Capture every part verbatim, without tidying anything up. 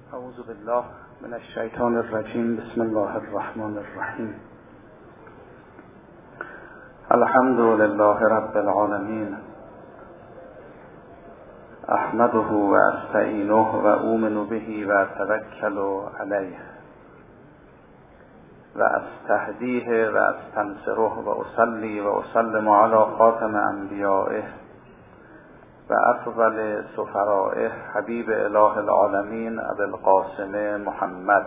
اعوذ بالله من الشیطان الرجیم. بسم الله الرحمن الرحیم. الحمد لله رب العالمین. احمده و استعینه و اؤمن به و اتوکل علیه و استهدیه و استنصره و اصلی و اسلم علی خاتم انبیائه و افضل سفرائه حبیب اله العالمین ابی القاسم محمد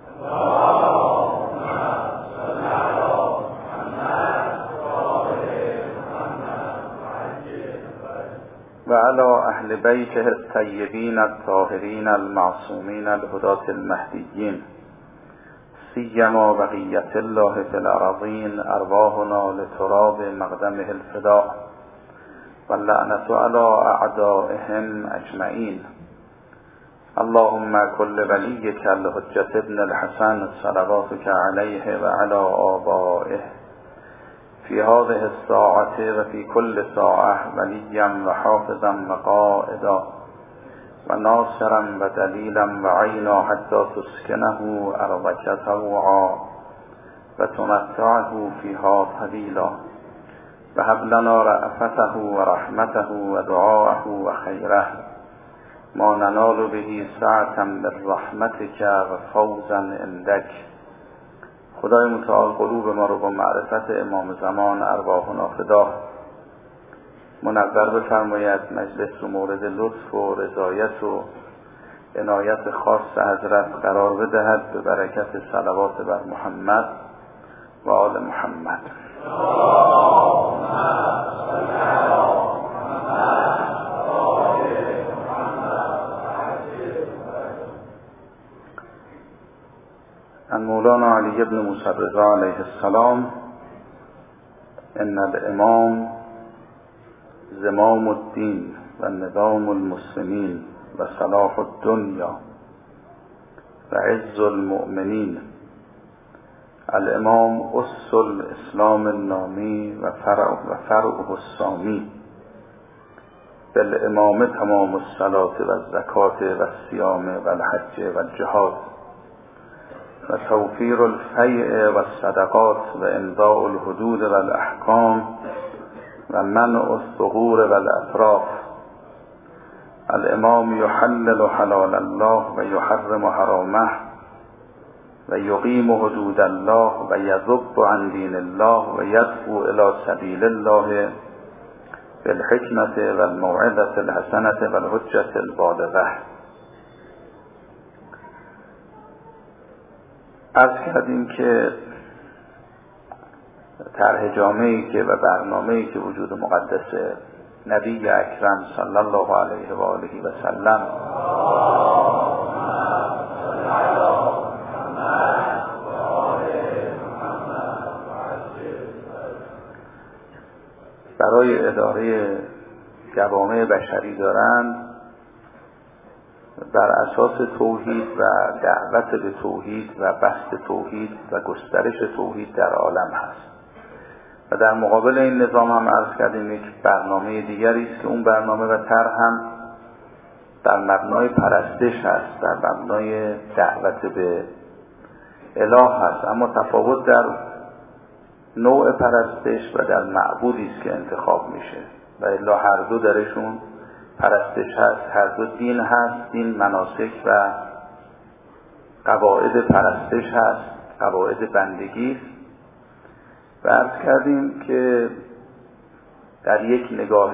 و علی اهل بیته الطیبین الطاهرین المعصومین الهداة المهدیین سیما بقیة الله فی الارضین ارواحنا لتراب مقدمه الفداء واللعنة على اعدائهم اجمعین. اللهم كل وليك الحجة ابن الحسن صلواتك عليه وعلى آبائه في هذه الساعة وفي كل ساعة وليا وحافظا وقائدا وناصرا ودليلا وعينا حتى تسكنه أرضك طوعا وتمتعه فيها طويلا وهب لنا رأفته ورحمته ودعاءه وخيره ما ننال به سعة برحمتك وفوزا عندك. خدای متعال قلوب ما رو با معرفت امام زمان ارواحنا فدا منور بفرماید. مجلس رو مورد لطف و رضایت و عنایت خاص حضرت قرار بدهد به برکت صلوات بر محمد و آل محمد. عن مولانا علی بن موسی رضا علیه السلام: ان الامام زمام الدین و نظام المسلمین و صلاح الدنیا و عز المؤمنین. الامام أس الاسلام النامی و فرع و فرعه السامی. بالامام تمام الصلاة و الزکاة و الصیام و الحج و الجهاد و توفیر الفیء و الصدقات و امضاء الحدود و الاحکام و منع الثغور و الاتراف. الامام یحلل حلال الله و یحرم حرامه و یقیم حدود الله و یذب عن دین الله و یدعو الی سبیل الله بالحکمت و الموعظة الحسنة و الحجة البالغة. عرض کردیم که طرح جامعی که و برنامه‌ای که وجود مقدس نبی اکرم صلی الله علیه و آله و سلم برای اداره جوامع بشری دارند بر اساس توحید و دعوت به توحید و بسط توحید و گسترش توحید در عالم هست. و در مقابل این نظام هم عرض کردیم یک برنامه دیگری است که اون برنامه و طرح هم در مبنای پرستش هست، در مبنای دعوت به اله هست، اما تفاوت در نوع پرستش و در معبودی است که انتخاب میشه و الا هر دو درشون پرستش هست، هر دو دین هست. دین مناسک و قواعد پرستش هست، قواعد بندگی است. و عرض کردیم که در یک نگاه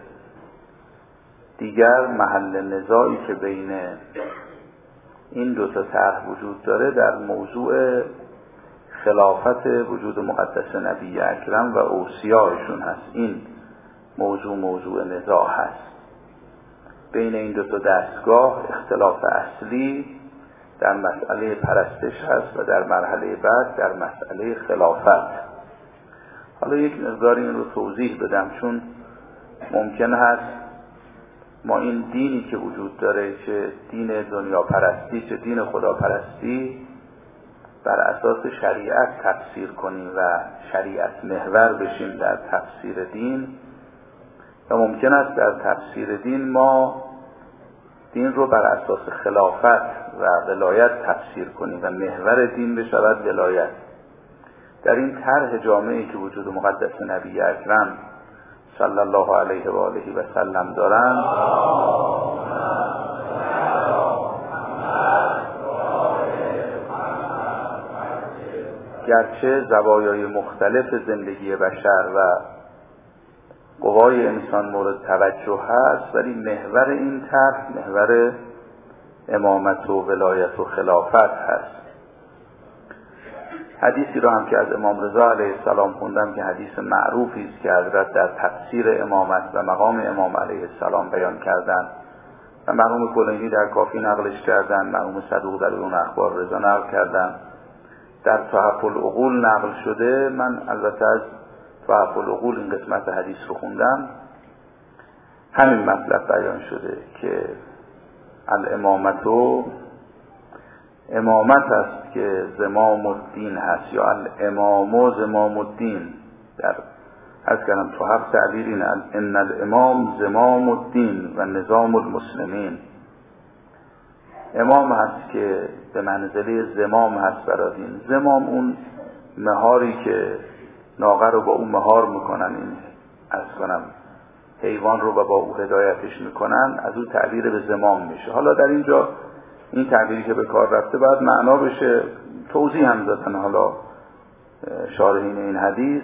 دیگر محل نزاعی که بین این دو تا طرح وجود داره در موضوع خلافت وجود مقدس نبی اکرم و اوصیایشون هست. این موضوع موضوع نزاع هست. بین این دو تا دستگاه اختلاف اصلی در مسئله پرستش هست و در مرحله بعد در مسئله خلافت. حالا یک مقدار این رو توضیح بدم، چون ممکن هست ما این دینی که وجود داره، چه دین دنیا پرستی چه دین خدا پرستی، بر اساس شریعت تفسیر کنیم و شریعت محور بشیم در تفسیر دین و ممکن است در تفسیر دین ما دین رو بر اساس خلافت و ولایت تفسیر کنیم و محور دین بشود ولایت. در این طرح جامعی که وجود مقدس نبی اکرم صلی الله علیه و آله و سلم دارند، گرچه زوایای مختلف زندگی بشر و قوای انسان مورد توجه هست، ولی محور این طرح محور امامت و ولایت و خلافت هست. حدیثی رو هم که از امام رضا علیه السلام خوندم که حدیث معروفی است که حضرت در تفسیر امامت و مقام امام علیه السلام بیان کردند و مرحوم کلینی در کافی نقلش کردند، مرحوم صدوق در اون اخبار رضا نقل کردند، در تحف العقول نقل شده. من البته از تحف العقول این قسمت حدیث رو خوندم، همین مطلب بیان شده که الامامت و امامت است که زمام الدین هست، یا الامام و زمام الدین. در از کلم تحف تعبیر این ان الامام زمام الدین و نظام المسلمین. امام هست که به منزله زمام هست برای دین. زمام اون مهاری که ناقه رو با اون مهار میکنن، این از کنم حیوان رو و با او هدایتش میکنن، از اون تعبیر به زمام میشه. حالا در اینجا این تعبیری که به کار رفته باید معنا بشه، توضیح هم دادن حالا شارحین این حدیث.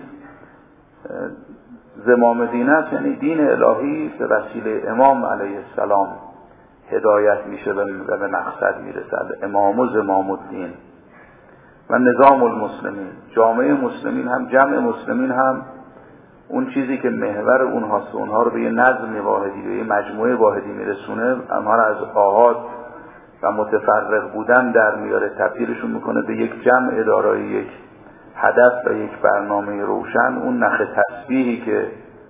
زمام دین است یعنی دین الهی به وسیله امام علیه السلام هدایت میشه و به مقصد میرسد. امام و زمام الدین و نظام المسلمین، جامعه مسلمین هم جمع مسلمین هم اون چیزی که محور اونهاست، اونها رو به یه نظم واحدی، به یه مجموعه واحدی میرسونه، اونها رو از آحاد و متفرق بودن در میاره، تبدیلشون میکنه به یک جمع دارای یک هدف و یک برنامه روشن. اون نخ تسبیحی که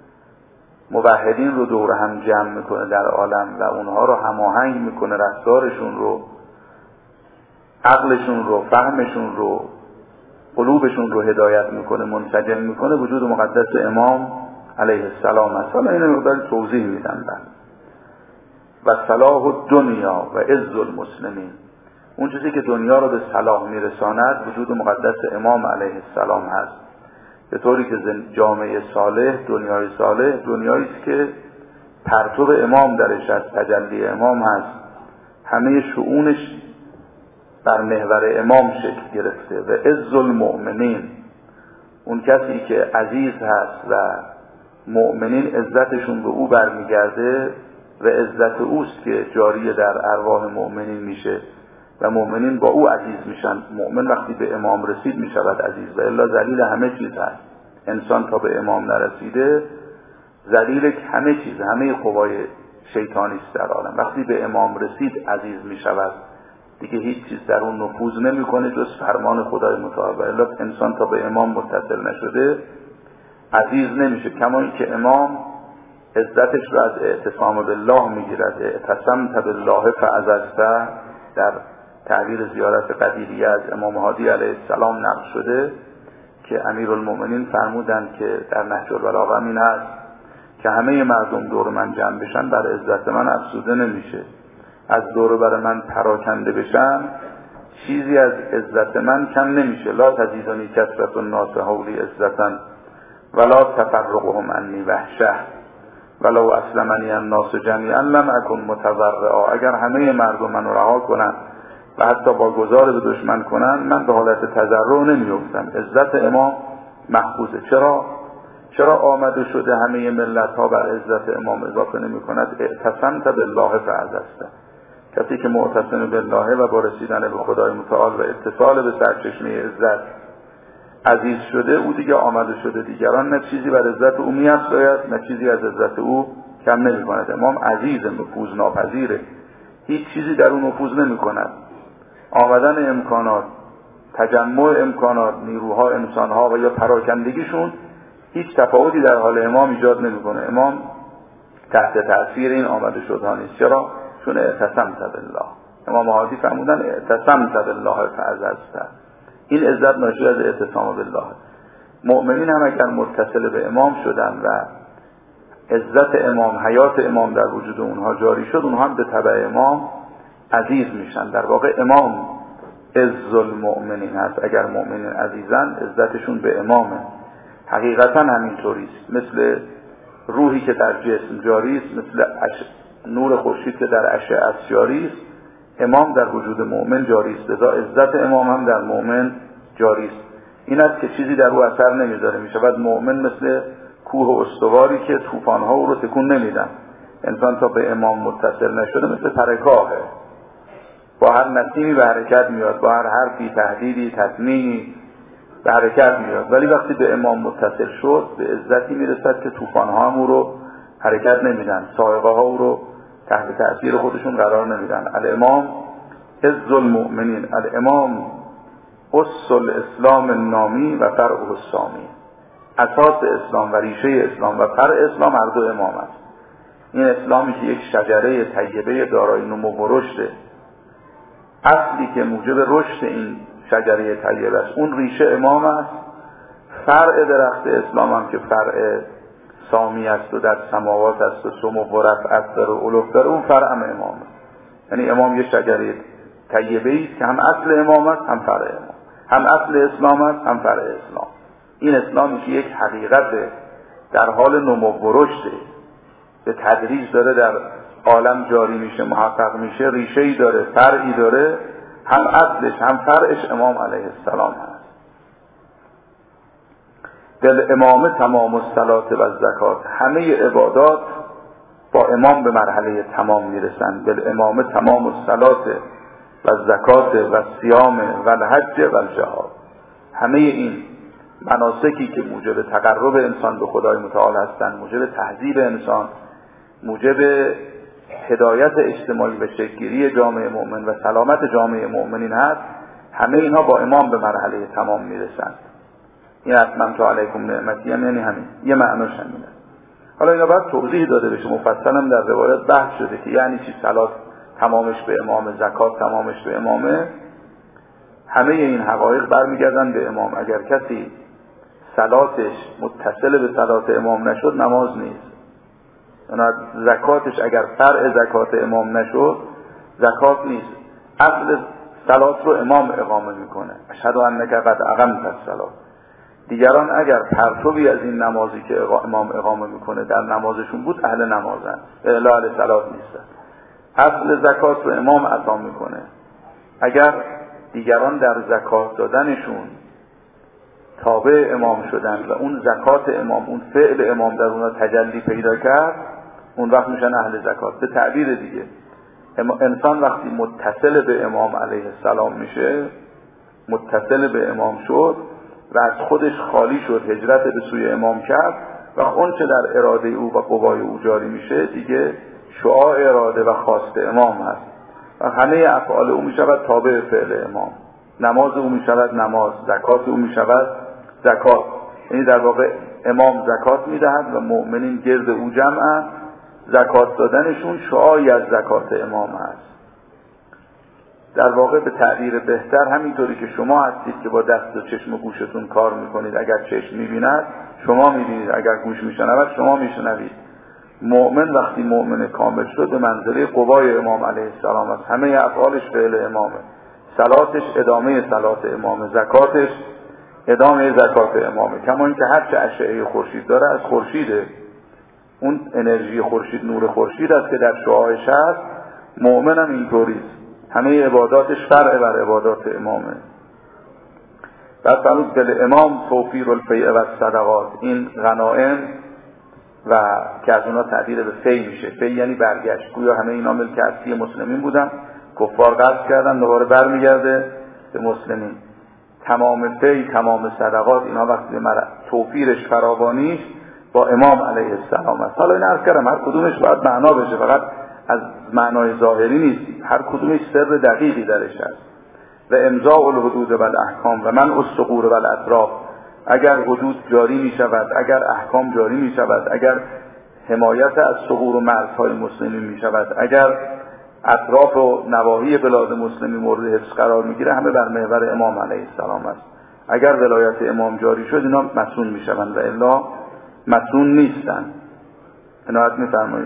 موحدین رو دور هم جمع میکنه در عالم و اونها رو هماهنگ میکنه، رفتارشون رو، عقلشون رو، فهمشون رو، قلوبشون رو هدایت میکنه، منسجم میکنه، وجود مقدس امام علیه السلام است. حالا اینو مقدار توضیح میدم. و صلاح الدنیا و عز المسلمین، اون چیزی که دنیا رو به صلاح میرساند وجود مقدس امام علیه السلام هست. به طوری که جامعه صالح، دنیای صالح، دنیایی است که پرتو امام درش از تجلی امام هست، همه شؤونش بر محور امام شکل گرفته. و عز المؤمنین، اون کسی که عزیز هست و مؤمنین عزتشون به او برمیگرده و عزت اوست که جاری در ارواح مؤمنین میشه و مؤمنین با او عزیز میشن. مؤمن وقتی به امام رسید میشود عزیز و الا ذلیل همه چیز هست. انسان تا به امام نرسیده ذلیل همه چیز، همه قوای شیطانی است در عالم. وقتی به امام رسید عزیز میشود، دیگه هیچ چیز در اون نفوذ نمیکنه جز فرمان خدای متعال. و الا انسان تا به امام متصل نشده عزیز نمیشه. کما اینکه امام عزتش رو از اعتصام بالله میگیرد. اعتصمت بالله فعززته، در تعبیر زیارت قدیریه از امام هادی علیه السلام نقل شده که امیرالمؤمنین فرمودند که در نهج البلاغه این هست که همه مردم دور من جمع بشن بر عزت من افسوده نمیشه. از دور بر من پراکنده بشن چیزی از عزت من کم نمیشه. لا تزیدنی کثرت الناس حولی عزتا ولا تفرقهم عنی وحشه ولو اسلمنی الناس جمیعا لم اکن متضرعا. اگر همه مردم منو رها کنن و حتی با گذار به دشمن کنن، من به حالت تضرع نمیافتم. عزت امام محفوظه. چرا؟ چرا آمده شده همه ملت ها بر عزت امام اضافه نمی کند؟ اعتصمت بالله فعززته. کسی که معتصم بالله و با رسیدن به خدای متعال و اتصال به سرچشمه عزت عزیز شده، او دیگه آمده شده. دیگران نه چیزی بر عزت او می‌افزاید نه چیزی از عزت او کم نمی کند. امام عزیز، نفوذ ناپذیره، هیچ چیزی در اون نفوذ نمی کند. آمدن امکانات، تجمع امکانات، نیروها، انسانها و یا پراکندگیشون هیچ تفاوتی در حال امام ایجاد نمی‌کنه. امام تحت تأثیر این آمده شدها نیست. چرا؟ چون اعتصمت بالله. امام هادی فرمودن اعتصمت بالله فعززته. این عزت ناشی از اعتصام بالله. مؤمنین هم اگر متصل به امام شدن و عزت امام، حیات امام در وجود اونها جاری شد، اونها هم به تبع امام عزیز میشن. در واقع امام عز المؤمنین هست. اگر مؤمنین عزیزن عزتشون به امامه. حقیقتا همینطوری است. مثل روحی که در جسم جاری است، مثل اش... نور خورشید که در اشعه جاری است، امام در وجود مؤمن جاری است. لذا عزت امام هم در مؤمن جاری است. این است که چیزی در او اثر نمیذاره. میشود مؤمن مثل کوه استواری که طوفان‌ها او رو تکون نمیدن. انسان تا به امام متصل نشده مثل پرکاهه، با هر نسیمی به حرکت میاد، با هر حرفی، تهدیدی، تطمیعی به حرکت میاد. ولی وقتی به امام متصل شد به عزتی میرسد که طوفان‌ها هم او رو حرکت نمیدن، صاعقه ها او رو تحت تأثیر خودشون قرار نمیدن. الامام عز المؤمنین، الامام اصل الاسلام النامی و فرع السامی. اساس اسلام و ریشه اسلام و فرع اسلام هر دو امام است. این اسلامی که یک شجره طیبه دارای نمو و رشد، اصلی که موجب رشد این شجره طیبه است، اون ریشه امام است. فرع درخت اسلام هم که فرع سامی است و در سماوات است و سمو و رفعت داره و علو داره، اون فرع هم امام است. یعنی امام یک شجره طیبه است که هم اصل امام است هم فرع امام، هم اصل اسلام است هم فرع اسلام. این اسلامی که یک حقیقت در حال نمو و رشد به تدریج داره در عالم جاری میشه، محقق میشه، ریشه‌ای داره، فرعی داره، هم اصلش هم فرعش امام علیه السلام هست. دل امام تمام الصلات و الزکات، همه عبادات با امام به مرحله تمام میرسند. دل امام تمام الصلات و الزکات و صیام و الحج و الجهاد، همه این مناسکی که موجب تقرب انسان به خدای متعال هستند، موجب تهذیب انسان، موجب هدایت اجتماعی و شکل‌گیری جامعه مؤمن و سلامت جامعه مؤمنین هست، همه اینها با امام به مرحله تمام میرسند. این اتممت علیکم نعمتی هم یعنی همین، یه معناش همینه. حالا اینا باید توضیح داده بشه، مفصل هم در روایات بحث شده که یعنی چی صلات تمامش به امام، زکات تمامش به امامه. همه این حقایق برمیگردن به امام. اگر کسی صلاتش متصل به صلات امام نشد نماز نیست. زکاتش اگر فرع زکات امام نشد زکات نیست. اصل صلات رو امام اقامه میکنه. اشهد انک قد اقمت الصلاه. دیگران اگر پرتوی از این نمازی که امام اقامه میکنه در نمازشون بود اهل نمازن، اهل صلات نیستن. اصل زکات رو امام عطا میکنه. اگر دیگران در زکات دادنشون تابع امام شدن و اون زکات امام، اون فعل امام در اونها تجلی پیدا کرد، اون وقت میشن اهل زکات. به تعبیر دیگه انسان وقتی متصل به امام علیه السلام میشه، متصل به امام شد و از خودش خالی شد، هجرت به سوی امام کرد و اون چه در اراده او و قوای او جاری میشه دیگه شعاع اراده و خواست امام هست و همه افعال او میشود تابع فعل امام. نماز او میشود نماز، زکات او میشود زکات. یعنی در واقع امام زکات میدهد و مؤمنین گرد او جمعن، زکات دادنشون شعاعی از زکات امام هست. در واقع به تعبیر بهتر همینطوری که شما هستید که با دست و چشم و گوشتون کار میکنید، اگر چشم میبیند شما میبینید، اگر گوش میشنود شما میشنوید. مؤمن وقتی مؤمن کامل شد به منزله قوای امام علیه السلام است. همه افعالش فعل امامه. صلاتش ادامه صلات امامه، زکاتش ادامه زکات امامه. کما اینکه هر چه اشعه خورشید داره از خورشیده، اون انرژی خورشید، نور خورشید است که در شعاعش هست. مؤمن هم اینطوریست، همه عباداتش فرع بر عبادات امامه. بعد فرمود دل امام توفیر الفیء و الصدقات، این غنائم و که از اونا تعبیر به فی میشه. فی یعنی برگشت، گویا همه اینا ملک اصلی مسلمین بودن، کفار غصب کردن، دوباره برمیگرده به مسلمین. تمام فی، تمام صدقات، اینا وقتی به توفیرش، فراوانیش با امام علیه السلام است. حالا این عرض کردم هر کدومش باید معنا بشه، فقط از معنای ظاهری نیست، هر کدومش سر دقیقی درش هست. و امضاء الحدود و الاحکام و من الثغور و الاطراف، اگر حدود جاری می شود، اگر احکام جاری می شود، اگر حمایت از ثغور و مرزهای مسلمین می شود، اگر اطراف و نواحی بلاد مسلمی مورد حفظ قرار می گیره، همه بر محور امام علیه السلام است. اگر ولایت امام جاری شد اینا مسئول می شوند و الا مسئول نیستن. عنایت می‌فرمایید.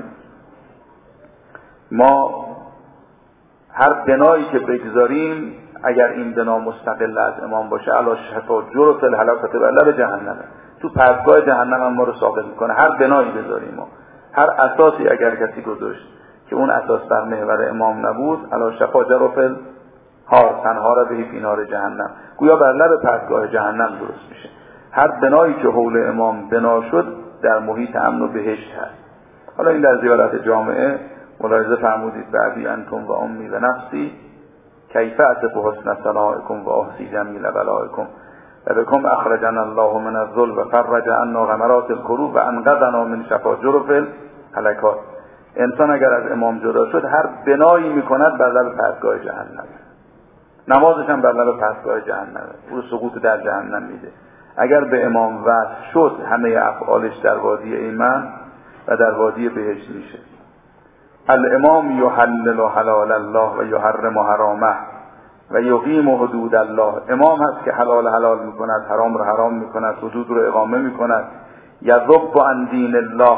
ما هر بنایی که بگذاریم اگر این بنا مستقل از امام باشه علا شفا جرف الهلاکت و لب جهنمه، تو پرتگاه جهنم هم ما رو ساقط میکنه. هر بنایی بذاریم ما، هر اساسی اگر کسی گذاشت که اون اساس بر محور امام نبود علا شفا جرف ها تنها را به فینار جهنم، گویا بر لب پرتگاه جهنم درست میشه. هر بنایی که حول امام بنا شد در محیط امن و بهشت هست. حالا این در زیارت جامعه ملاحظه فرمودید بعدی انتم و امی و نفسی کیف اصف حسن ثنائکم و احصی جمیل بلائکم و بکم اخرجنا الله من الذل و فرج عنا غمرات الکروب و انقذنا من شفا جرف الهلاکات. انسان اگر از امام جدا شد هر بنایی میکند بر لب پرتگاه جهنم، نمازش هم بر لب پرتگاه جهنم، او سقوط در جهنم میده. اگر به امام وصل شد همه افعالش در وادی ایمن و در وادی بهشت میشه. الامام یحلل حلال الله و یحرم حرامه و یقیم حدود الله. امام هست که حلال حلال میکند، حرام رو حرام میکند، حدود رو اقامه میکند. یذب عن دین الله،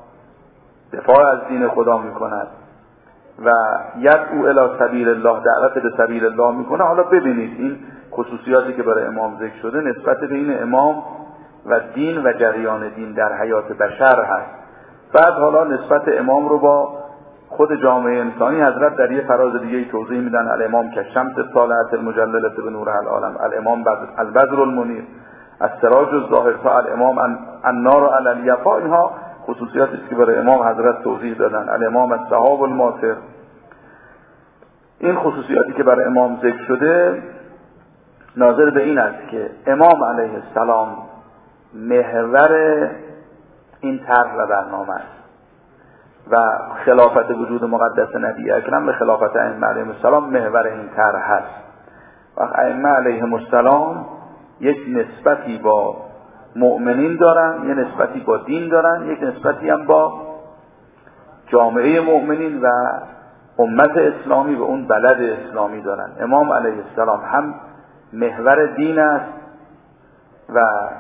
دفاع از دین خدا میکند. و یدعو الی سبیل الله، دعوت به سبیل الله میکنه. حالا ببینید این خصوصیاتی که برای امام ذکر شده نسبت بین امام و دین و جریان دین در حیات بشر هست. بعد حالا نسبت امام رو با خود جامعه انسانی حضرت در یه فراز دیگه توضیح میدن. الامام که شمس طالعت المجللة به نور العالم، الامام البدر المنیر، السراج الظاهر، الامام النار علی الیقا. اینها خصوصیاتی که برای امام حضرت توضیح دادن. الامام السحاب الماطر. این خصوصیاتی که برای امام ذکر شده ناظر به این است که امام علیه السلام محور این طرح و برنامه است و خلافت وجود مقدس نبی اکرم به خلافت ائمه علیهم السلام محور این طرح هست. و ائمه علیهم السلام یک نسبتی با مؤمنین دارن، یک نسبتی با دین دارن، یک نسبتی هم با جامعه مؤمنین و امت اسلامی و اون بلد اسلامی دارن. امام علیه السلام هم محور دین است و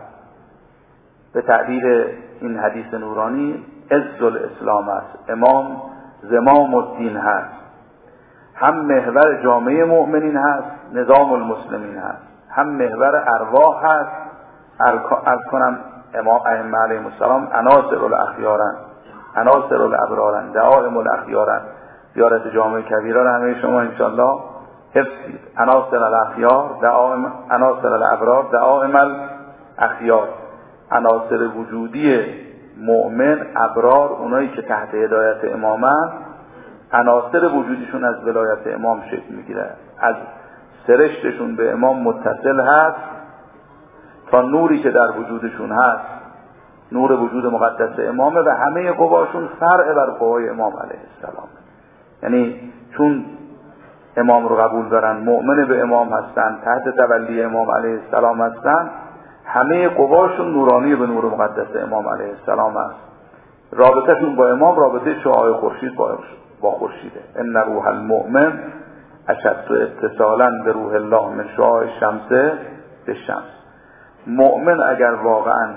به تعبیر این حدیث نورانی عز الاسلام است، امام زمام الدین هست. هم محور جامعه مؤمنین هست، نظام المسلمین هست. هم محور ارواح هست. ارز کنم امام ائمه علیهم السلام عناصر الاخیارن، عناصر الابرارن، دعائم الاخیارن. زیارت جامع کبیره را همه شما انشالله حفظید. عناصر الاخیار، دعائم، عناصر الابرار، دعائم الاخیار. عناصر وجودی مؤمن، ابرار، اونایی که تحت هدایت امامن، عناصر وجودیشون از ولایت امام شکل میگیره. از سرشتشون به امام متصل هست تا نوری که در وجودشون هست نور وجود مقدس امامه و همه قواشون فرع بر قوای امام علیه السلام. یعنی چون امام رو قبول دارن، مؤمن به امام هستن، تحت تولی امام علیه السلام هستن، همه قواشون نورانی به نور مقدس امام علیه السلام است. رابطهشون با امام رابطه شعاع خورشید با خورشیده. ان روح المؤمن اشد اتصالا به روح الله من شعاع الشمس به شمس. مؤمن اگر واقعا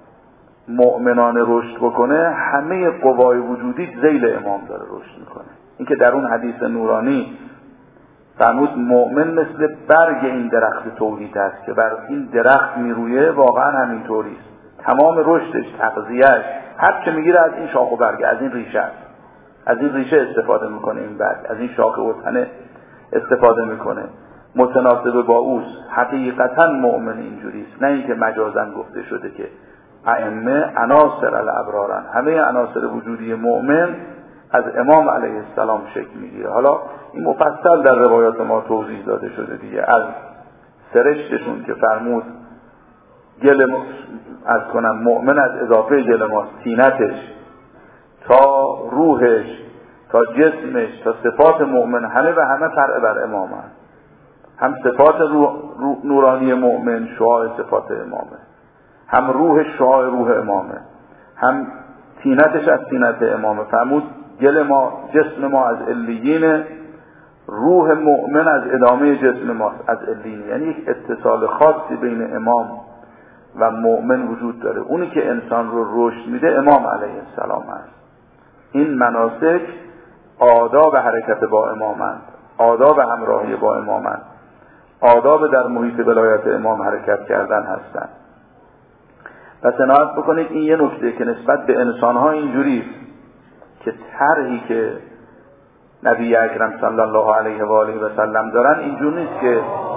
مؤمنان رشد بکنه همه قوای وجودی ذیل امام داره رشد میکنه. این که در اون حدیث نورانی فرمود مؤمن مثل برگ این درخت توحید است که بر این درخت میرویه، واقعا همین طوریست. تمام رشدش، تغذیهش، هر چه میگیره از این شاخ و برگ، از این ریشه است. از این ریشه استفاده میکنه این برگ، از این شاخ و تنه استفاده میکنه. متناسب با اوست. حقیقتا مؤمن اینجوریست، نه اینکه مجازاً گفته شده که ائمه عناصر الابرارن. همه عناصر وجودی مؤمن از امام علیه السلام شکل میگیره. حالا این مفصل در روایات ما توضیح داده شده دیگه. از سرشتشون که فرمود گل از کنم مؤمن از اضافه گل ماست، طینتش تا روحش تا جسمش تا صفات مؤمن همه و همه فرع بر امام هست. هم صفات روح روح نورانی مؤمن شعاع صفات امامه، هم روح شعاع روح امامه، هم طینتش از طینت امامه. فرمود گل ما جسم ما از علیین، روح مؤمن از ادامه جسم ما از علیین. یعنی یک اتصال خاصی بین امام و مؤمن وجود داره. اونی که انسان رو رشد میده امام علیه السلام است. این مناسک آداب حرکت با امامند، آداب همراهی با امامند، آداب در محیط ولایت امام حرکت کردن هستند. پس عنایت بکنید این یه نکته که نسبت به انسان‌ها اینجوریه که طرحی که نبی اکرم صلی الله علیه و آله و سلم دارن اینجور نیست که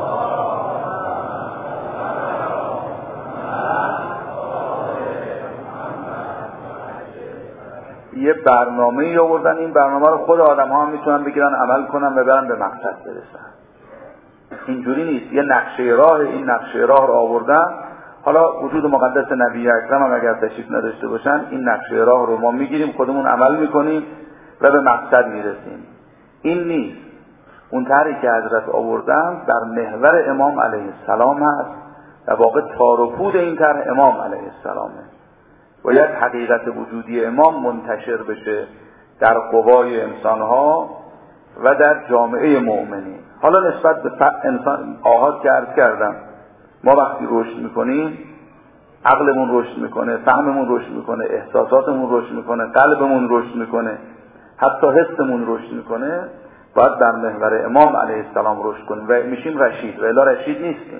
یه برنامه‌ای آوردن، این برنامه رو خود آدم‌ها هم میتونن بگیرن عمل کنن و برن به مقصد برسن. اینجوری نیست. یه نقشه راه، این نقشه راه رو آوردن. حالا وجود مقدس نبی اکرم هم اگر تشریف نداشته باشن این نقشه راه رو ما میگیریم، خودمون عمل میکنیم و به مقصد میرسیم. این نیست. اون طرحی که حضرت آوردن در محور امام علیه السلام هست و واقع تار و پود این طرح امام علیه السلامه. باید حقیقت وجودی امام منتشر بشه در قوای انسانها و در جامعه مؤمنین. حالا نسبت به انسان آحاد که عرض کردم، ما وقتی رشد میکنیم عقلمون رشد میکنه، فهممون رشد میکنه، احساساتمون رشد میکنه، قلبمون رشد میکنه، حتی حسمون رشد میکنه. باید در محور امام علیه السلام رشد کنیم و میشیم رشید، و الا رشید نیستیم.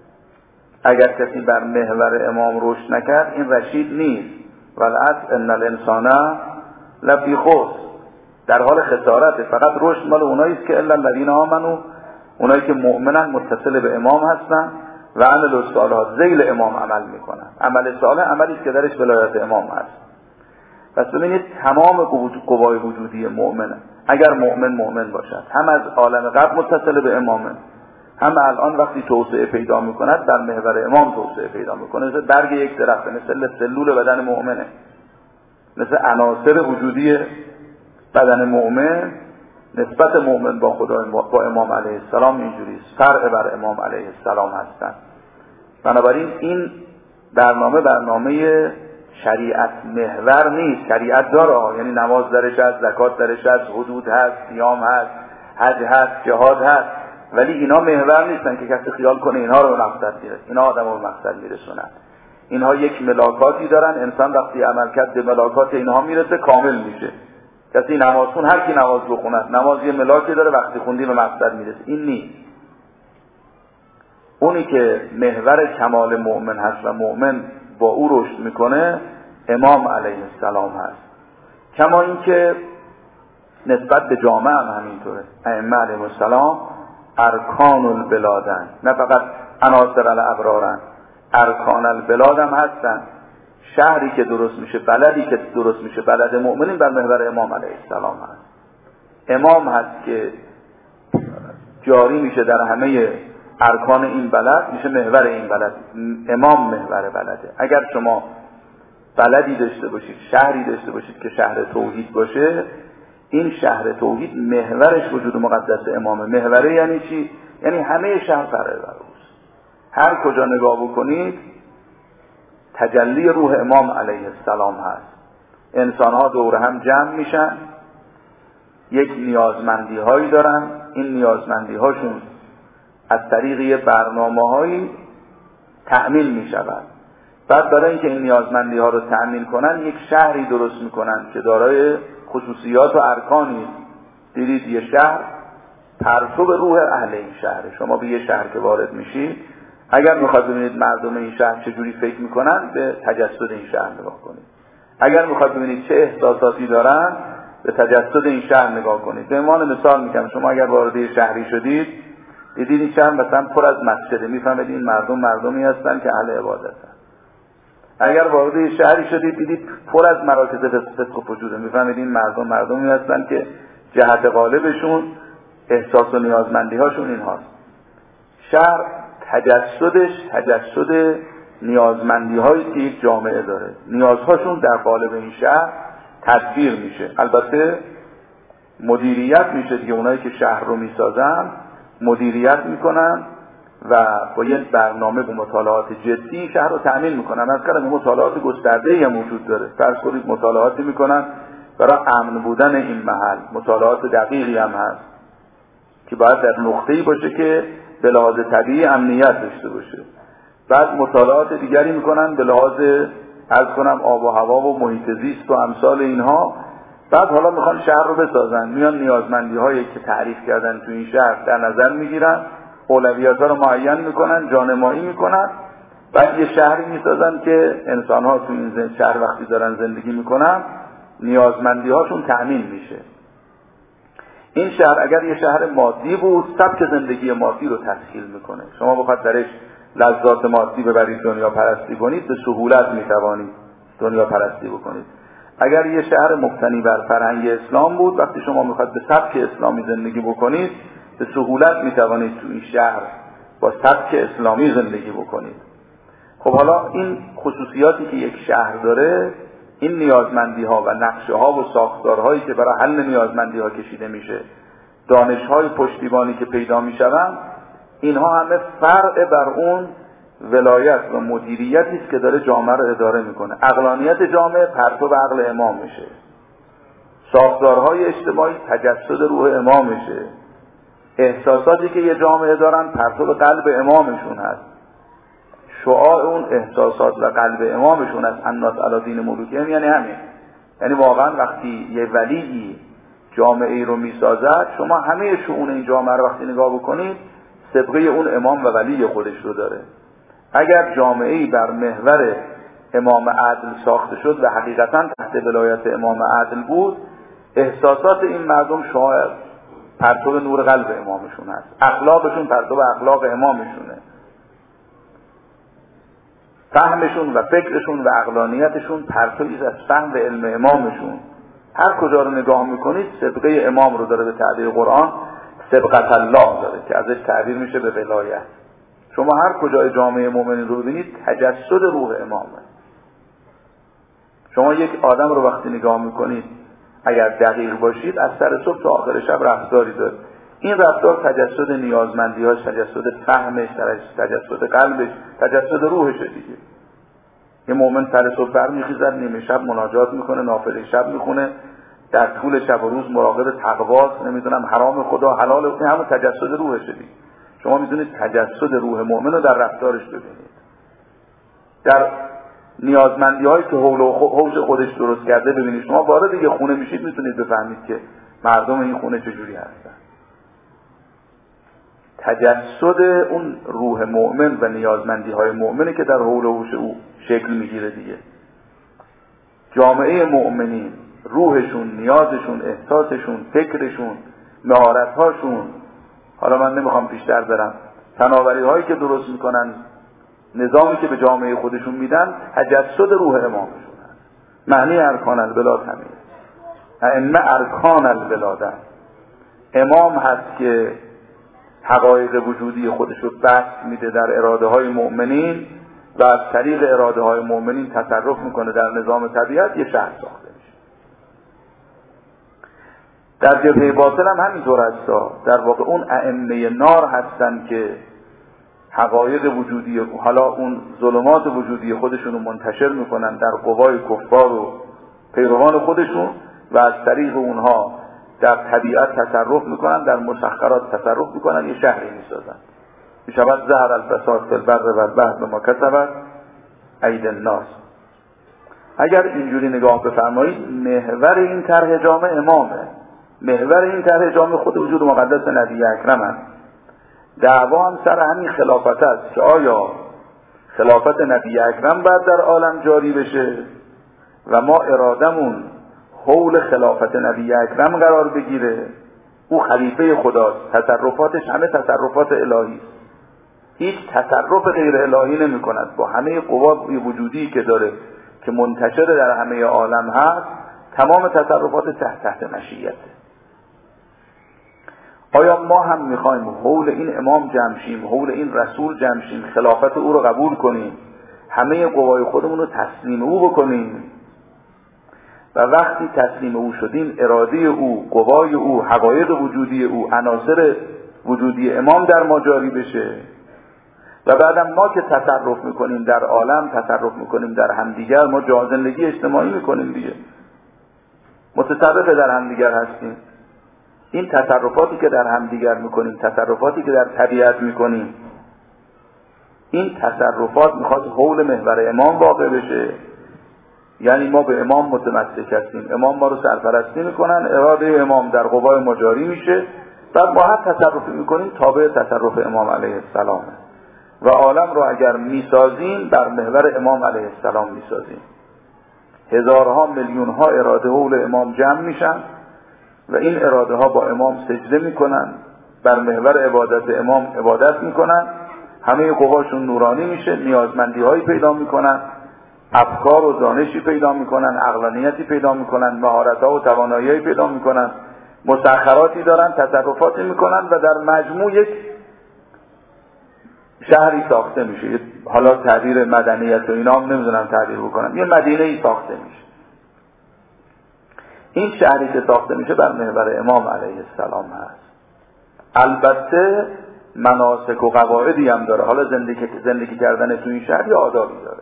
اگر کسی بر محور امام رشد نکرد این رشید نیست. والعصر ان الانسان لفی خسر، در حال خسارته. فقط رشد مال اونایی است که الا الذین آمنوا، اونایی که مؤمنن متصل به امام هستن و عمل الصالحات ذیل امام عمل میکنن. عمل صالح عملی است که درش ولایت امام هست. پس ببینید تمام قوای وجودی مؤمنه، اگر مؤمن مؤمن باشد، هم از عالم قبل متصل به امامه، هم الان وقتی توسعه پیدا میکند در محور امام توسعه پیدا میکنه. مثل برگ یک درخت، مثل سلول بدن مؤمنه، مثل عناصر وجودی بدن مؤمن. نسبت مؤمن با خدا با امام علیه السلام اینجوری است، فرع بر امام علیه السلام هستند. بنابراین این برنامه برنامه شریعت محور نیست. شریعت داره، یعنی نماز درش هست، زکات درش هست، حدود هست، صیام هست، حج هست، جهاد هست، ولی اینا محور نیستن که کسی خیال کنه اینها رو به مقصد میرسه. اینا آدمو به مقصد میرسونن. اینها یک ملاکاتی دارن، انسان وقتی عمل کرد به ملاکات اینها میرسه کامل میشه. کسی نماز خون، هر کی نماز بخونه، نماز یه ملاکی داره، وقتی خوندی به مقصد میرسه. این نیست. اونی که محور کمال مؤمن هست و مؤمن با او رشد میکنه امام علیه السلام هست. کما اینکه نسبت به جامعه هم همینطوره. ائمه علیهم السلام ارکان البلادن، نه فقط عناصر الابرارن، ارکان البلاد هم هستن. شهری که درست میشه، بلدی که درست میشه، بلد مؤمنین بر محور امام علیه السلام هست. امام هست که جاری میشه در همه ارکان این بلد، میشه محور این بلد. امام محور بلده. اگر شما بلدی داشته باشید، شهری داشته باشید که شهر توحید باشه، این شهر توحید محورش وجود مقدس امامه. محوره یعنی چی؟ یعنی همه شهر فرع بر اوست. هر کجا نگاه بکنید تجلی روح امام علیه السلام هست. انسان‌ها دور هم جمع میشن، یک نیازمندی هایی دارن، این نیازمندی هاشون از طریق یه برنامه هایی تأمین می شود. بعد برای اینکه این نیازمندی ها رو تأمین کنن یک شهری درست می کنن که دارای خصوصیات و ارکانی. دیدید یه شهر پرتو به روح اهل این شهره. شما به یه شهر که وارد میشید، اگر میخواد ببینید مردم این شهر چجوری فکر میکنن، به تجسد این شهر نگاه کنید. اگر میخواد ببینید چه احساساتی دارن، به تجسد این شهر نگاه کنید. به عنوان مثال میگم، شما اگر وارد یه شهری شدید، دیدید این شهر مثلا پر از مسجده، میفهمید این مردم مردمی هستن که اهل عبادت هستن. اگر وارد یه شهری شدید دیدید پر از مراکز فسق و فجور، میفهمید این مردم مردمی هستن که جهت غالبشون احساس و نیازمندی هاشون این هاست. شهر تجسدش تجسد نیازمندی هایی که یک جامعه داره، نیازهاشون در قالب این شهر تدبیر میشه. البته مدیریت میشه دیگه، اونایی که شهر رو میسازن مدیریت میکنن و با یک برنامه با مطالعات جدی شهر رو تأمین میکنن. از کلمه مطالعات گسترده‌ای هم وجود داره. فرض کنید مطالعاتی میکنن برای امن بودن این محل، مطالعات دقیقی هم هست که باید در نقطه‌ای باشه که به لحاظ طبیعی امنیت داشته باشه. بعد مطالعات دیگری میکنن به لحاظ عرض کنم آب و هوا و محیط زیست و امثال اینها، بعد حالا میخوان شهر رو بسازن، میان نیازمندی هایی که تعریف کردن تو این شهر در نظر میگیرن، اولویت ها رو معین میکنن، جانمایی میکنن، بعد یه شهری میسازن که انسان ها تو این شهر وقتی دارن زندگی میکنن نیازمندی هاشون تأمین میشه. این شهر اگر یه شهر مادی بود سبک زندگی مادی رو تسهیل میکنه. شما بخواد درش لذات مادی ببرید دنیا پرستی کنید به سهولت میتوانید دنیا پرستی بکنید. اگر یه شهر مبتنی بر فرهنگ اسلام بود وقتی شما میخواد به سبک اسلامی زندگی بکنید به سهولت میتوانید تو این شهر با سبک اسلامی زندگی بکنید. خب حالا این خصوصیاتی که یک شهر داره، این نیازمندی ها و نقشه ها و ساختارهایی که برای حل نیازمندی ها کشیده میشه، دانش های پشتیبانی که پیدا میشوند، اینها همه فرع بر اون ولایت و مدیریتی است که داره جامعه رو اداره میکنه. عقلانیت جامعه پرتو عقل امام میشه، ساختارهای اجتماعی تجسد روح امام میشه، احساساتی که یه جامعه دارن پرتو قلب امامشون هست، شعاع اون احساسات و قلب امامشون هست. الناس علی دین ملوکهم یعنی همین، یعنی واقعا وقتی یه ولی جامعه ای رو میسازد شما همه شؤون این جامعه رو وقتی نگاه بکنید سابقه اون امام و ولی خودش رو داره. اگر جامعه ای بر محور امام عدل ساخته شد و حقیقتا تحت ولایت امام عدل بود، احساسات این مردم شاید پرتو نور قلب امامشون هست، اخلاقشون پرتو اخلاق امامشونه، فهمشون و فکرشون و عقلانیتشون پرتویی از فهم و علم امامشون. هر کجا رو نگاه میکنید سابقه امام رو داره، به تعبیر قرآن سبقت الله داره که ازش تعبیر میشه به ولایت. شما هر کجای جامعه مؤمنین رو ببینید تجسد روح امامه. شما یک آدم رو وقتی نگاه میکنید اگر دقیق باشید از سر صبح تا آخر شب رفتاری داره. این رفتار تجسد نیازمندی‌هاش، تجسد فهمش، تجسد قلبش، تجسد روحش دیگه. یه مؤمن سر صبح برمیخیزد، نیمه شب مناجات میکنه، نافله شب میخونه، در طول شب و روز مراقب تقواست، نمیدونم حرام خدا حلال، این همون تجسد روحش دیگه. شما میدونید تجسد روح مؤمن رو در رفتارش ببینید، در نیازمندی هایی که حول و حوش خودش درست کرده ببینید. شما وارد یه خونه میشید میتونید بفهمید که مردم این خونه چجوری هستن. تجسد اون روح مؤمن و نیازمندی های مؤمنه که در حول و حوش او شکل میگیره دیگه. جامعه مؤمنین روحشون، نیازشون، احساسشون، فکرشون، مهارت‌هاشون، حالا من نمیخوام بیشتر برم، تناوری هایی که درست میکنن، نظامی که به جامعه خودشون میدن تجسد روح امامشون هست. معنی ارکان البلاد همین، ائمه ارکان البلاد، امام هست که حقایق وجودی خودش رو بسط میده در اراده های مؤمنین و از طریق اراده های مؤمنین تصرف میکنه در نظام طبیعت، یه شهر ساخته میشه. در جبهه باطل هم همینطور هستا. در واقع اون ائمه نار هستن که حقایق وجودی، حالا اون ظلمات وجودی خودشون رو منتشر میکنن در قوای کفار و پیروان خودشون و از طریق اونها در طبیعت تصرف میکنن، در مسخرات تصرف میکنن، یه شهری میسازن. میشود ظهر الفساد فی البر و البحر بما کسبت ایدی الناس. اگر اینجوری نگاه بفرمایید محور این طرح جامعه امامه، محور این طرح جامعه خود وجود مقدس نبی اکرم است. دعوا هم سر همین خلافت است که آیا خلافت نبی اکرم باید در عالم جاری بشه و ما ارادمون حول خلافت نبی اکرم قرار بگیره. او خلیفه خداست، تصرفاتش همه تصرفات الهی است، هیچ تصرف غیر الهی نمی کند. با همه قوای وجودی که داره که منتشر در همه عالم هست، تمام تصرفات تحت تحت مشیته. آیا ما هم میخوایم حول این امام جمع شیم، حول این رسول جمع شیم، خلافت او رو قبول کنیم، همه قوای خودمون رو تسلیم او بکنیم و وقتی تسلیم او شدیم اراده او، قوای او، حقایق وجودی او، عناصر وجودی امام در ما جاری بشه و بعدم ما که تصرف میکنیم در عالم، تصرف میکنیم در همدیگر، ما جا زندگی اجتماعی میکنیم دیگه، متصرف در همدیگر هستیم. این تصرفاتی که در همدیگر میکنیم، تصرفاتی که در طبیعت میکنیم، این تصرفات میخواد حول محور امام واقع بشه یعنی ما به امام متمسک هستیم، امام ما رو سرپرستی میکنن، اراده امام در قوای ما جاری میشه، بعد ما هر تصرفی میکنیم تابع تصرف امام علیه السلامه و عالم رو اگر میسازیم بر محور امام علیه السلام میسازیم. هزارها میلیونها اراده حول امام جمع میشن و این اراده ها با امام سجده میکنن، بر محور عبادت امام عبادت میکنن، همه قواشون نورانی میشه، نیازمندی هایی پیدا میکنن، افکار و دانشی پیدا میکنن، عقلانیتی پیدا میکنن، مهارت ها و توانایی پیدا میکنن، مسخراتی دارن، تصرفاتی میکنن و در مجموع یک شهری ساخته میشه. حالا تعبیر مدنیت و اینا هم نمیدونم تعبیر بکنم، یه مدینه ای ساخته میشه. این شهری که ساخته میشه بر محور امام علیه السلام هست. البته مناسک و قواعدی هم داره. حالا زندگی زندگی کردن تو این شهر یه آدابی داره.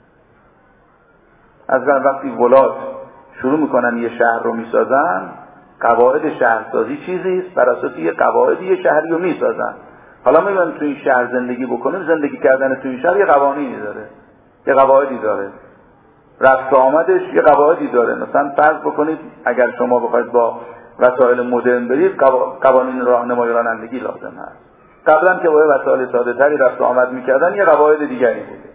از وقتی ولاد شروع میکنن یه شهر رو میسازن، قواعد شهرسازی چیزی است، بر اساس یه قواعدی یه شهری رو میسازن. حالا میگن تو این شهر زندگی بکنیم، زندگی کردن تو این شهر یه قوانینی داره، یه قواعدی داره، رفت آمدش یه قواعدی داره. مثلا فرض بکنید اگر شما بخواید با وسایل مدرن برید، قوانین راهنمایی رانندگی لازم هست. قبلا که با وسایل ساده تری رفت آمد میکردن یه قواعد دیگری بوده.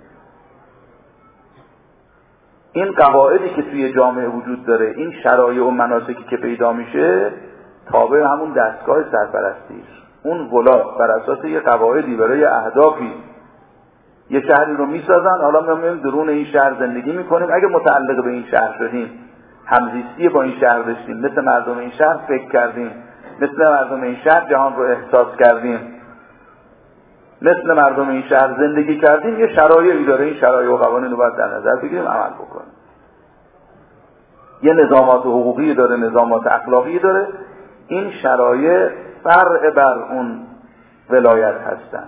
این قواعدی که توی جامعه وجود داره، این شرایع و مناسکی که پیدا میشه تابع همون دستگاه سرپرستی است. اون ولاد بر اساس یه قواعدی برای اهدافی یه شهری رو میسازن. حالا ما میایم درون این شهر زندگی میکنیم. اگه متعلق به این شهر شدیم، همزیستی با این شهر داشتیم، مثل مردم این شهر فکر کردیم، مثل مردم این شهر جهان رو احساس کردیم، مثل مردم این شهر زندگی کردیم، یه شرایعی داره. این شرایع و قوانین رو باید در نظر بگیریم، عمل بکنیم. یه نظامات حقوقی داره، نظامات اخلاقی داره. این شرایع فرع بر اون ولایت هستن،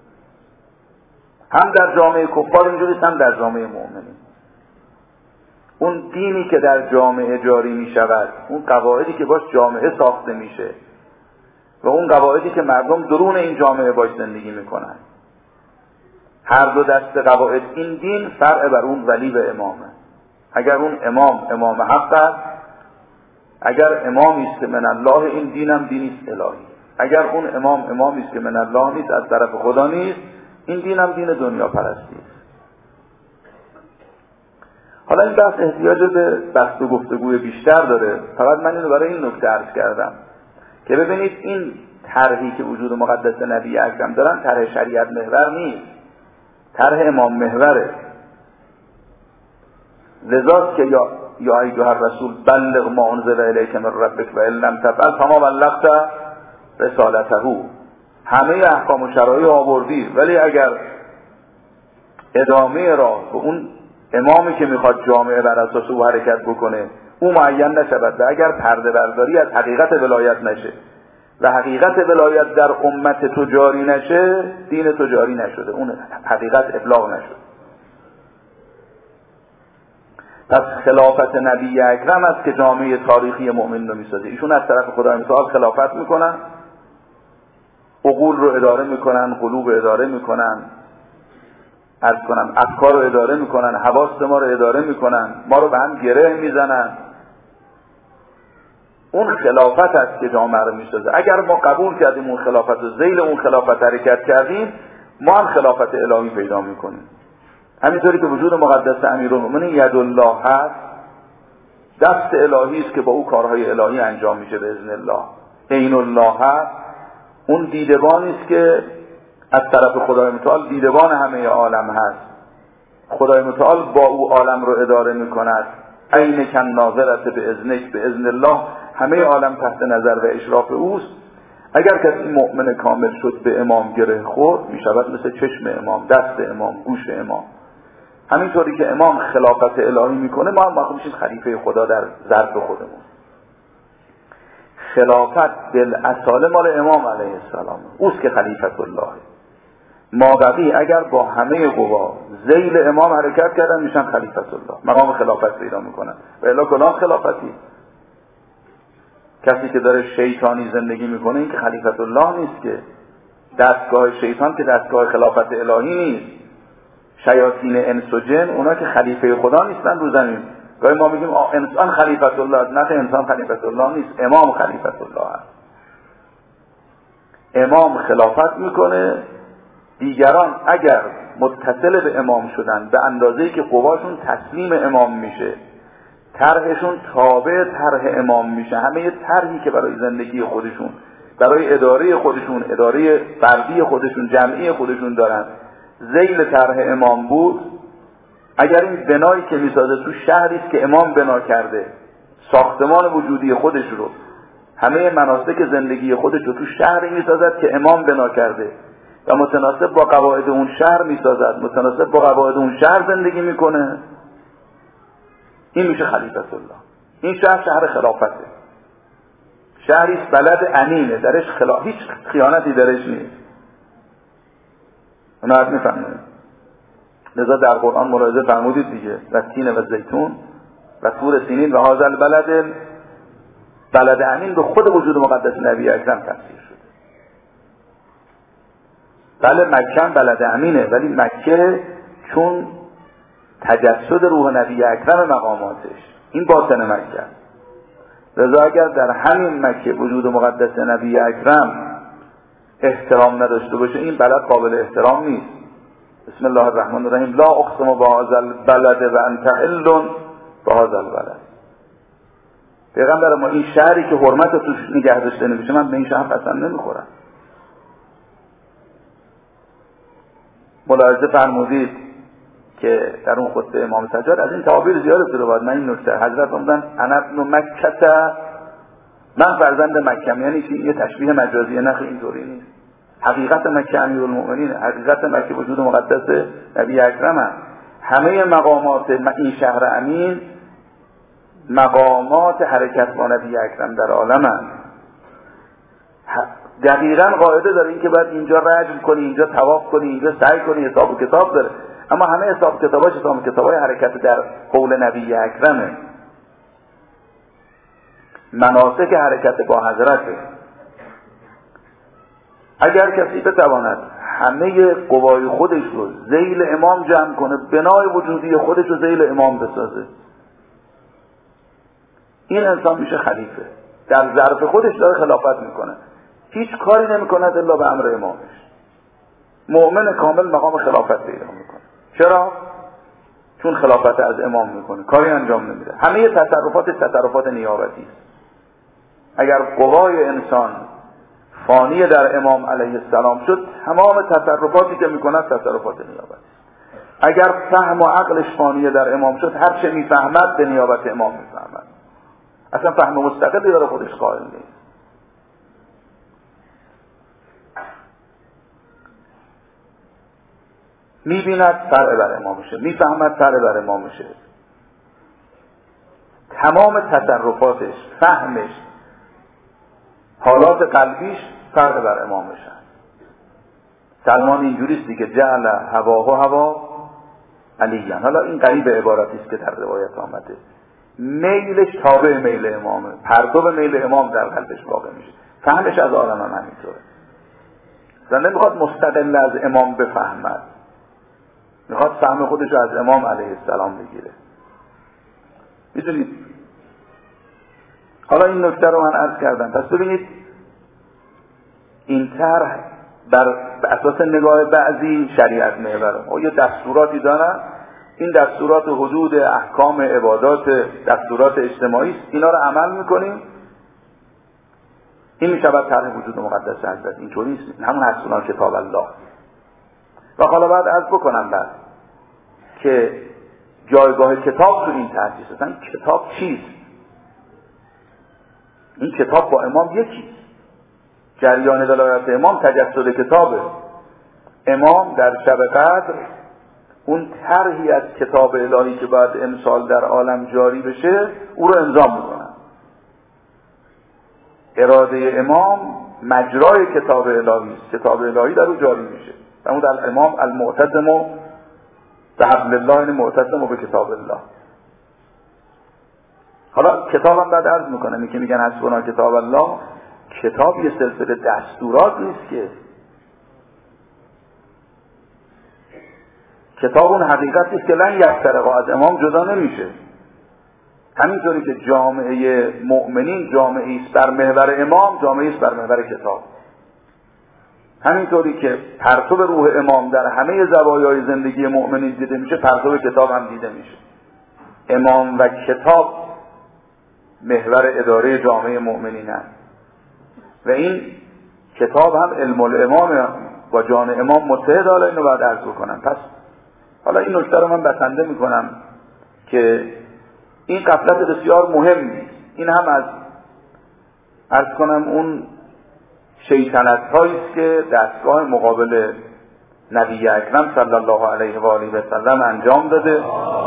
هم در جامعه کفار اینجوری، هم در جامعه مؤمنین. اون دینی که در جامعه جاری می شود، اون قواعدی که باش جامعه ساخته میشه و اون قواعدی که مردم درون این جامعه باش زندگی میکنن، هر دو دست قواعد این دین فرع بر اون ولی به امامه. اگر اون امام امام حق است، اگر امامی است که من الله، این دینم دینی است الهی. اگر اون امام امامی است که من الله نیست، از طرف خدا نیست، این دینم دین دنیا پرستی است. حالا این بحث احتیاج به بحث و گفتگوی بیشتر داره، فقط من اینو برای این نکته عرض کردم که ببینید این طرحی که وجود مقدس نبی اکرم دارن طرح شریعت محور نیست، طرح امام محوره. لذاست که یا یا ایها الرسول بلغ ما انزل الیک من ربک و ان لم تفعل فما بلغت رسالته. همه احکام و شرایع آوردی، ولی اگر ادامه راه به اون امامی که میخواد جامعه بر اساس او حرکت بکنه او معین نشود و اگر پرده برداری از حقیقت ولایت نشه و حقیقت ولایت در امت تو جاری نشه، دین تو جاری نشده، اون حقیقت ابلاغ نشد. پس خلافت نبی اکرم است که جامعه تاریخی مؤمن رو میسازه. ایشون از طرف خدای متعال خلافت میکنن، عقول رو اداره میکنن، قلوب اداره میکنن، عرض کنم افکار رو اداره میکنن، حواس ما رو اداره میکنن، ما رو به هم گره میزنن. اون خلافت است که جامعه رو میسازه. اگر ما قبول کردیم اون خلافت و ذیل اون خلافت حرکت کردیم، ما هم خلافت الهی پیدا میکنیم. همینطوری که وجود مقدس امیرالمومنین ید الله هست، دست الهی است که با او کارهای الهی انجام میشه به اذن الله. عین الله هست، اون دیدبانی است که از طرف خدای متعال دیدبان همه عالم هست. خدای متعال با او عالم رو اداره میکند. عین کن ناظرت به اذنک به اذن الله، همه عالم تحت نظر و اشراف اوست. اگر کسی مؤمن کامل شد به امام گره خورد، میشود مثل چشم امام، دست امام، گوش امام. همینطوری که امام خلافت الهی میکنه، ما هم باید میشیم خلیفه خدا در ظرف خودمون. خلافت بالاصاله مال امام علیه السلام، اوست که خلیفت الله. ما بقی اگر با همه قوا ذیل امام حرکت کردن میشن خلیفت الله، مقام خلافت پیدا میکنن. و الا کلام خلافتی. کسی که داره شیطانی زندگی میکنه این که خلیفت الله نیست، که دستگاه شیطان که دستگاه خلافت الهی نیست. شیاطین انس و جن اونا که خلیفه خدا نیستن رو زمین، گاهی ما میگیم انسان خلیفت الله است، نه انسان خلیفت الله نیست، امام خلیفت الله است. امام خلافت میکنه، دیگران اگر متصل به امام شدن به اندازه‌ای که قواشون تسلیم امام میشه، طرحشون تابع طرح امام میشه، همه طرحی که برای زندگی خودشون، برای اداره خودشون، اداره فردی خودشون، جمعی خودشون دارن، ذیل طرح امام بود، اگر این بنایی که میسازه تو شهری است که امام بنا کرده، ساختمان وجودی خودش رو، همه مناسک زندگی خودش رو تو شهری میسازد که امام بنا کرده و متناسب با قواعد اون شهر میسازد، متناسب با قواعد اون شهر زندگی میکنه، این میشه خلیفت الله. این شهر شهر خلافته، شهری است بلد امینه، درش خلا... هیچ خیانتی درش نیست. اونو حد میفهمونه. لذا در قرآن ملاحظه فرمودید دیگه، و تین و زیتون و طور سینین و هذا البلد، بلد امین به خود وجود مقدس نبی اکرم تفسیر شده. بله مکه بلد امینه، ولی مکه چون تجسد روح نبی اکرم مقاماتش، این باطن مکه. لذا اگر در همین مکه وجود مقدس نبی اکرم احترام نداشته باشه، این بلد قابل احترام نیست. بسم الله الرحمن الرحیم، لا اقسم بهذا البلد و انت حل بهذا البلد. پیغمبر ما این شهری که حرمت توش نگه داشته نمیشه، من به این شهر قسم نمیخورم. ملاحظه فرمودید که در اون خطبه امام سجاد از این تعابیر زیاد شده بود. من این نکته حضرت فرمودن انا ابن مکه، من فرزند مکه، یعنی چی؟ یه تشبیه مجازیه، نه اینطوری نیست. حقیقت مکه امیرالمؤمنین، حقیقت مکه وجود مقدس نبی اکرم هست. همه مقامات این شهر امین مقامات حرکت با نبی اکرم در عالم هست. دقیقاً قاعده داره این که باید اینجا رجم کنی، اینجا طواف کنی، اینجا سعی کنی، حساب و کتاب داره. اما همه حساب کتاباش حساب کتابای حرکت در قول نبی اکرمه، مناسک حرکت با حضرته. اگر کسی بتواند همه قوای خودش رو ذیل امام جمع کنه، بنای وجودی خودش رو ذیل امام بسازه، این انسان میشه خلیفه. در ظرف خودش داره خلافت میکنه، هیچ کاری نمیکند الا به امر امامش. مؤمن کامل مقام خلافت پیدا میکنه. چرا؟ چون خلافت از امام میکنه، کاری انجام نمیده. همه تصرفات تصرفات نیابتی است. اگر قوای انسان فانی در امام علیه السلام شد، تمام تصرفاتی که میکند تصرفات نیابتی. اگر فهم و عقلش فانی در امام شد، هر چه میفهمد به نیابت امام میفهمد، اصلا فهم مستقلی داره خودش قائل نیست. میبیند فرع بر امامشه، میفهمد فرع بر امامشه، تمام تصرفاتش، فهمش، حالات قلبیش فرع بر امامشه. سلمان اینجوریست دیگه، جعل هواه هوا علیه. حالا این قریب عبارتی است که در روایت آمده، میلش تابع میل امامه، پرتو میل امام در قلبش واقع میشه، فهمش از عالم هم همینطوره. زنده میخواد مستقل از امام بفهمد، میخواد فهم خودش از امام علیه السلام بگیره. میدونید حالا این نکته رو من عرض کردم. پس ببینید این طرح بر اساس نگاه بعضی شریعت محوره، او یه دستوراتی دارن، این دستورات حدود احکام عبادات، دستورات اجتماعی، اینا رو عمل میکنیم، این میشود طرح وجود مقدس حضرت. اینطوری نیست، همون هستونان کتاب الله. و حالا باید عرض بکنم بعد که جایگاه کتاب تو این تحسیس هستن. کتاب چیست؟ این کتاب با امام یکیست. جریان ولایت امام تجسد کتابه. امام در شب قدر اون طرحی از کتاب الهی که باید امسال در عالم جاری بشه او رو امضا میکنن. اراده امام مجرای کتاب الهی است، کتاب الهی در او جاری میشه. اما در امام المعتصم به حبل الله، این معتصم به کتاب الله. حالا کتاب هم بعد عرض میکنه، می که میگن حسبنا کتاب الله، کتاب یه سلسله دستورات نیست که، کتاب اون حقیقتی است که لن یفترقا، از امام جدا نمیشه. همینطوری که جامعه مؤمنین جامعه است بر محور امام، جامعه است بر محور کتاب. همینطوری که پرتو روح امام در همه زوایای زندگی مؤمنین دیده میشه، پرتو کتاب هم دیده میشه. امام و کتاب محور اداره جامعه مؤمنین هست و این کتاب هم علم الامام با جان امام متحد. حالا اینو باید عرض بکنم. پس حالا این نکته رو من بسنده میکنم که این غفلت بسیار مهمی است. این هم از عرض کنم اون شیطنت هایی است که دستگاه مقابل نبی اکرم صلی الله علیه و آله و سلم انجام داده.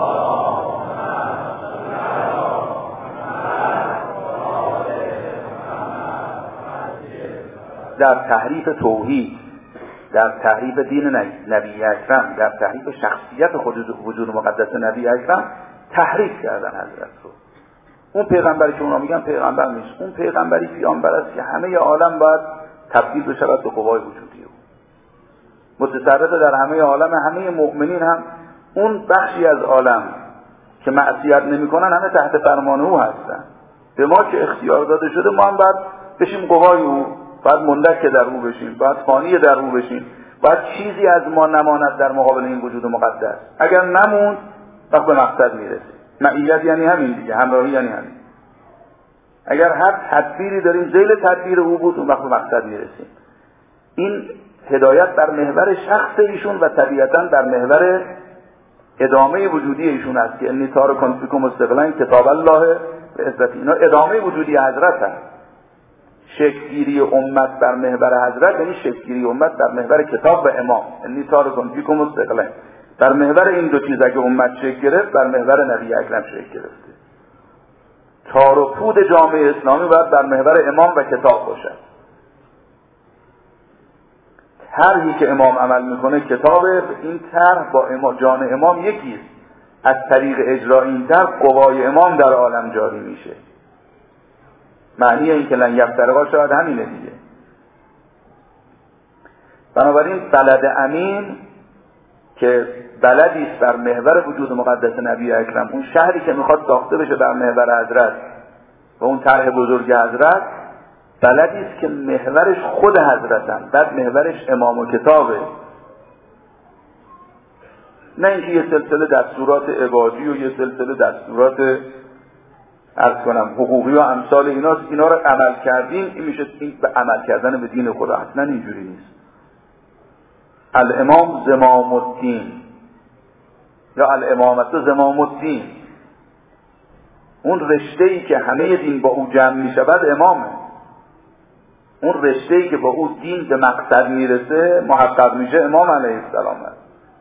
در تحریف توحید، در تحریف دین نبی اکرم، در تحریف شخصیت خود وجود مقدس نبی اکرم تحریف کردن حضرت رو. اون پیغمبری که اونا میگن پیغمبر نیست، اون پیغمبری پیامبر است که همه عالم باید تبدیل بشود به قوای وجودی او، متصرف در همه عالم. همه مؤمنین هم اون بخشی از عالم که معصیت نمیکنن همه تحت فرمان او هستن. به ما که اختیار داده شده ما هم باید بشیم قوای او، باید مندک در او بشیم، باید فانی در او بشیم، باید چیزی از ما نماند در مقابل این وجود مقدس. اگر نموند وقت به مقصد میرسیم. معیت یعنی همین دیگه، همراهی یعنی همین. اگر هر تدبیری داریم ذیل تدبیر او بود اون وقت به مقصد میرسیم. این هدایت در محور شخص ایشون و طبیعتاً در محور ادامه وجودی ایشون است که انی تارکم فیکم استقلا کتاب الله و عزت. اینا ادامه وجودی حضرت هست. شکلگیری امت بر محور حضرت یعنی شکلگیری امت در محور کتاب و امام. انی تارکم فیکم استقلا، در محور این دو چیز اگه امت شکل گرفت بر محور نبی اکرم شکل گرفته. تار و پود جامعه اسلامی باید در محور امام و کتاب باشد. طرحی که امام عمل میکنه کتابه. این طرح با امام جان امام یکیست. از طریق اجرای این طرح قوای امام در عالم جاری میشه. معنی این که لن یفترقا شاید همینه دیگه. بنابراین بلد امین که بلدی است بر محور وجود مقدس نبی اکرم، اون شهری که میخواد ساخته بشه بر محور حضرت و اون طرح بزرگ حضرت، بلدی است که محورش خود حضرتن، بعد محورش امام و کتابه. نه اینکه یه سلسله دستورات عبادی و یه سلسله دستورات عرض کنم حقوقی و امثال ایناست، اینا رو عمل کردیم این میشه این به عمل کردن به دین خدا. اصلا اینجوری نیست. الامام زمام الدین یا الامامت زمام الدین، اون رشته‌ای که همه دین با او جمع میشود امامه. اون رشته‌ای که با او دین به مقصد میرسه محقق میشه امام علیه السلام است.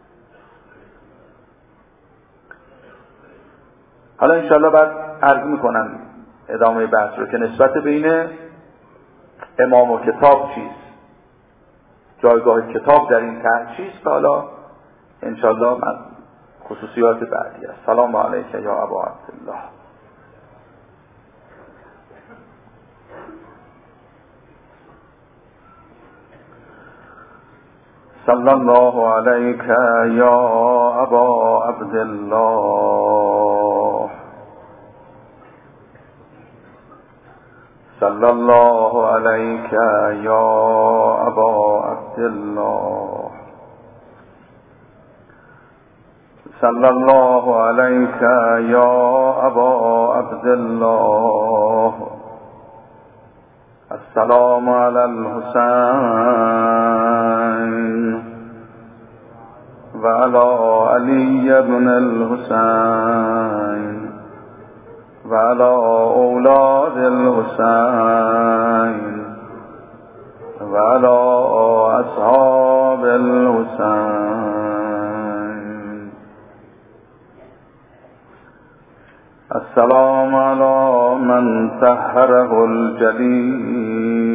حالا انشاءالله بعد عرض میکنم ادامه بحث رو که نسبت بین امام و کتاب چیست، جایگاه کتاب در این طرح چیست. حالا انشاءالله من خصوصیات بعدی است. سلام علیک یا ابا عبدالله. صلی الله علیک یا ابا عبدالله. صلی الله علیک یا ابا عبدالله. صلی الله علیک یا ابا عبدالله. السلام علی الحسین و علی علی بن الحسین و علی اولاد الحسین و علی اصحاب الحسین. السلام علی من طهره الجلیل